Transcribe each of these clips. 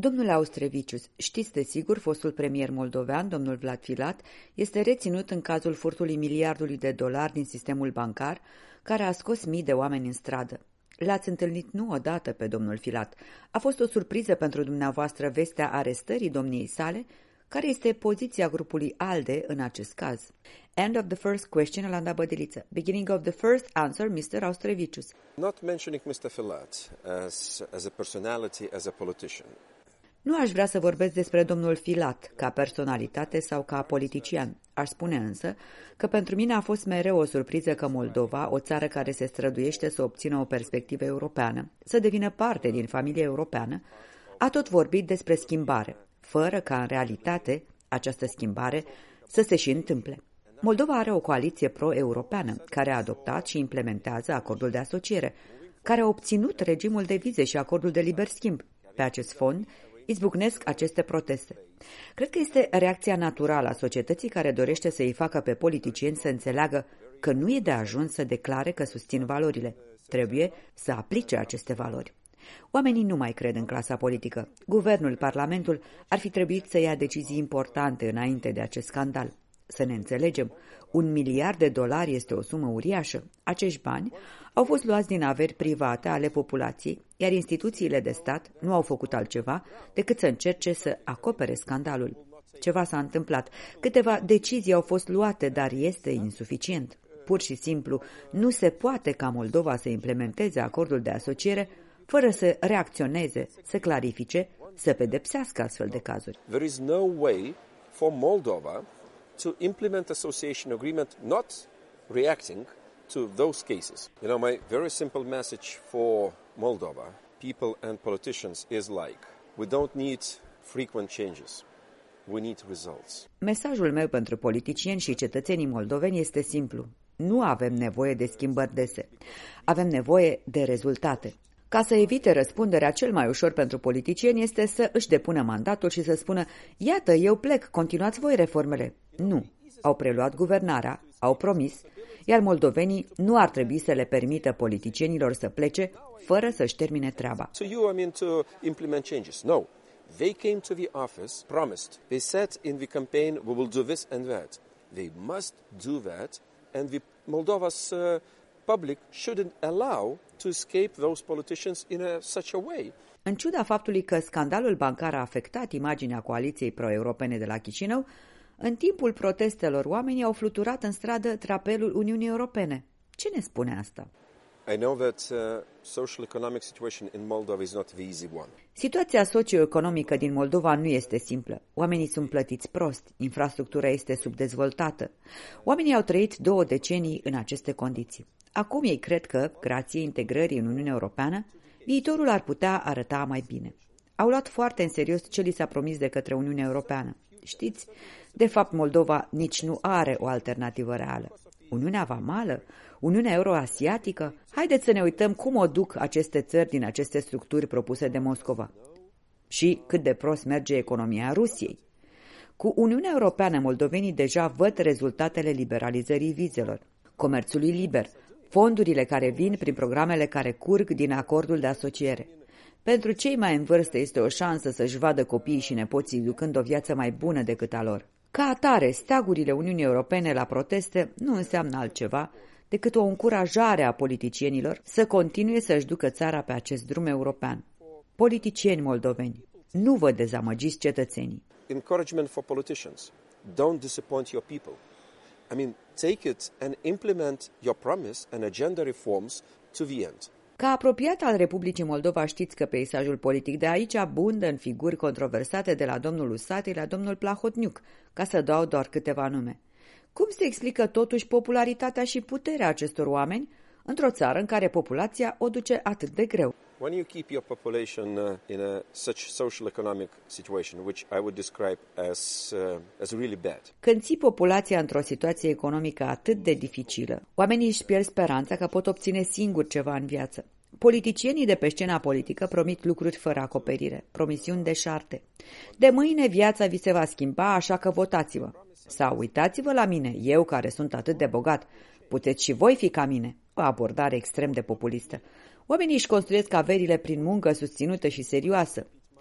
Domnule Austrevicius, știți de sigur, fostul premier moldovean, domnul Vlad Filat, este reținut în cazul furtului miliardului de dolari din sistemul bancar, care a scos mii de oameni în stradă. L-ați întâlnit nu odată pe domnul Filat. A fost o surpriză pentru dumneavoastră vestea arestării domniei sale? Care este poziția grupului ALDE în acest caz? End of the first question, Iolanda Bădiliță. Beginning of the first answer, Mr. Austrevicius. Not mentioning Mr. Filat as a personality, as a politician. Nu aș vrea să vorbesc despre domnul Filat ca personalitate sau ca politician. Aș spune însă că pentru mine a fost mereu o surpriză că Moldova, o țară care se străduiește să obțină o perspectivă europeană, să devină parte din familia europeană, a tot vorbit despre schimbare, fără ca în realitate această schimbare să se și întâmple. Moldova are o coaliție pro-europeană care a adoptat și implementează acordul de asociere, care a obținut regimul de vize și acordul de liber schimb. Pe acest fond izbucnesc aceste proteste. Cred că este reacția naturală a societății care dorește să îi facă pe politicieni să înțeleagă că nu e de ajuns să declare că susțin valorile. Trebuie să aplice aceste valori. Oamenii nu mai cred în clasa politică. Guvernul, Parlamentul ar fi trebuit să ia decizii importante înainte de acest scandal. Să ne înțelegem, $1 miliard este o sumă uriașă. Acești bani au fost luați din averi private ale populației, iar instituțiile de stat nu au făcut altceva decât să încerce să acopere scandalul. Ceva s-a întâmplat, câteva decizii au fost luate, dar este insuficient. Pur și simplu, nu se poate ca Moldova să implementeze acordul de asociere fără să reacționeze, să clarifice, să pedepsească astfel de cazuri. There is no way for Moldova to implement association agreement not reacting to those cases. My very simple message for Moldova, people and politicians is like, we don't need frequent changes. We need results. Mesajul meu pentru politicieni și cetățenii moldoveni este simplu. Nu avem nevoie de schimbări dese. Avem nevoie de rezultate. Ca să evite răspunderea, cel mai ușor pentru politicieni este să își depună mandatul și să spună: iată, eu plec, continuați voi reformele. Nu. Au preluat guvernarea, au promis, iar moldovenii nu ar trebui să le permită politicienilor să plece fără să-și termine treaba. So to implement changes. No. They came to the office, promised. They said in the campaign, we will do this and that. They must do that, and the Moldova's public shouldn't allow to escape those politicians in such a way. În ciuda faptului că scandalul bancar a afectat imaginea coaliției pro-europene de la Chișinău, în timpul protestelor oamenii au fluturat în stradă drapelul Uniunii Europene. Ce ne spune asta? I know that social-economic situation in Moldova is not the easy one. Situația socioeconomică din Moldova nu este simplă. Oamenii sunt plătiți prost, infrastructura este subdezvoltată. Oamenii au trăit 2 decenii în aceste condiții. Acum ei cred că, grație integrării în Uniunea Europeană, viitorul ar putea arăta mai bine. Au luat foarte în serios ce li s-a promis de către Uniunea Europeană. Știți, de fapt Moldova nici nu are o alternativă reală. Uniunea Vamală, Uniunea Euroasiatică, haideți să ne uităm cum o duc aceste țări din aceste structuri propuse de Moscova. Și cât de prost merge economia Rusiei. Cu Uniunea Europeană, moldovenii deja văd rezultatele liberalizării vizelor, comerțului liber, fondurile care vin prin programele care curg din acordul de asociere. Pentru cei mai în vârstă este o șansă să-și vadă copiii și nepoții ducând o viață mai bună decât a lor. Ca atare, steagurile Uniunii Europene la proteste nu înseamnă altceva decât o încurajare a politicienilor să continue să-și ducă țara pe acest drum european. Politicieni moldoveni, nu vă dezamăgiți cetățenii. Encouragement for politicians. Don't disappoint your people. Take it and implement your promise and agenda reforms to the end. Ca apropiat al Republicii Moldova, știți că peisajul politic de aici abundă în figuri controversate de la domnul Usatăi la domnul Plahotniuc, ca să dau doar câteva nume. Cum se explică totuși popularitatea și puterea acestor oameni într-o țară în care populația o duce atât de greu? When you keep your population in such social-economic situation, which I would describe as really bad. Când ții populația într-o situație economică atât de dificilă, oamenii își pierd speranța că pot obține singuri ceva în viață. Politicienii de pe scena politică promit lucruri fără acoperire, promisiuni deșarte. De mâine viața vi se va schimba, așa că votați-vă. Sau uitați-vă la mine, eu care sunt atât de bogat, puteți și voi fi ca mine. O abordare extrem de populistă. Oamenii își construiesc averile prin muncă susținută și serioasă.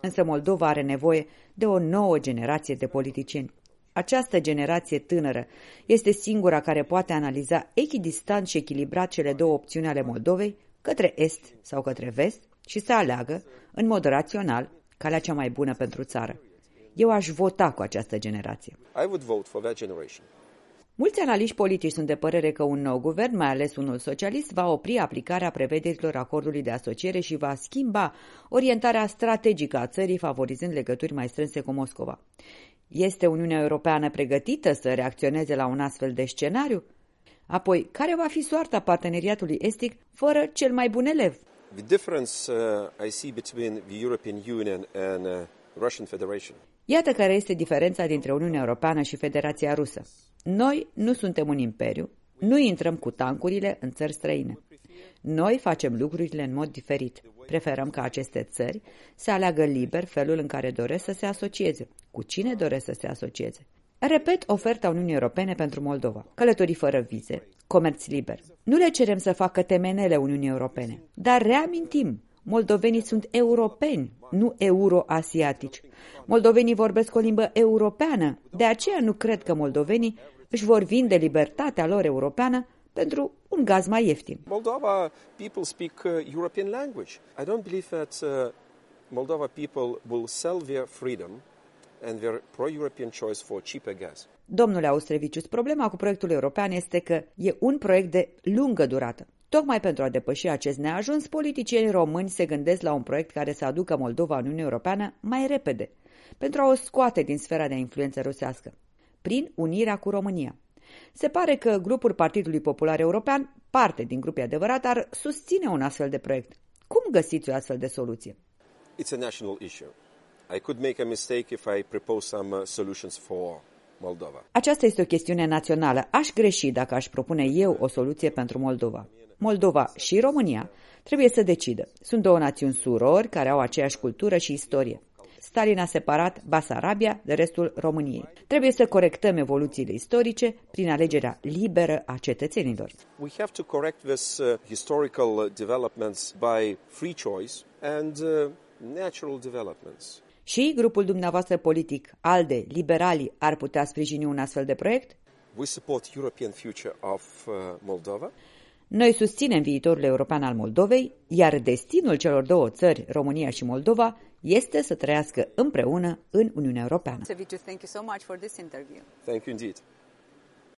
Însă Moldova are nevoie de o nouă generație de politicieni. Această generație tânără este singura care poate analiza echidistant și echilibrat cele două opțiuni ale Moldovei, către est sau către vest, și să aleagă, în mod rațional, calea cea mai bună pentru țară. Eu aș vota cu această generație. I would vote for that generation. Mulți analiști politici sunt de părere că un nou guvern, mai ales unul socialist, va opri aplicarea prevederilor acordului de asociere și va schimba orientarea strategică a țării, favorizând legături mai strânse cu Moscova. Este Uniunea Europeană pregătită să reacționeze la un astfel de scenariu? Apoi, care va fi soarta parteneriatului estic fără cel mai bun elev? The difference I see between the European Union and Russian Federation. Iată care este diferența dintre Uniunea Europeană și Federația Rusă. Noi nu suntem un imperiu, nu intrăm cu tancurile în țări străine. Noi facem lucrurile în mod diferit. Preferăm ca aceste țări să aleagă liber felul în care doresc să se asocieze, cu cine doresc să se asocieze. Repet oferta Uniunii Europene pentru Moldova: călătorii fără vize, comerț liber. Nu le cerem să facă temenele Uniunii Europene, dar reamintim, moldovenii sunt europeni, nu euro-asiatici. Moldovenii vorbesc o limbă europeană, de aceea nu cred că moldovenii își vor vinde libertatea lor europeană pentru un gaz mai ieftin. Moldova people speak European language. I don't believe that Moldova people will sell their freedom and their pro-European choice for cheaper gas. Domnule Austrevicius, problema cu proiectul european este că e un proiect de lungă durată. Tocmai pentru a depăși acest neajuns, politicienii români se gândesc la un proiect care să aducă Moldova în Uniunea Europeană mai repede, pentru a o scoate din sfera de influență rusească, prin unirea cu România. Se pare că grupul Partidului Popular European, parte din grupul adevărat, ar susține un astfel de proiect. Cum găsiți o astfel de soluție? It's a national issue. I could make a mistake if I propose some solutions for Moldova. Aceasta este o chestiune națională. Aș greși dacă aș propune eu o soluție pentru Moldova. Moldova și România trebuie să decidă. Sunt două națiuni surori care au aceeași cultură și istorie. Stalin a separat Basarabia de restul României. Trebuie să corectăm evoluțiile istorice prin alegerea liberă a cetățenilor. We have to correct this historical developments by free choice and natural developments. Și grupul dumneavoastră politic, ALDE, liberalii, ar putea sprijini un astfel de proiect? We support European future of Moldova. Noi susținem viitorul european al Moldovei, iar destinul celor două țări, România și Moldova, este să trăiască împreună în Uniunea Europeană. Thank you so much for this interview. Thank you indeed.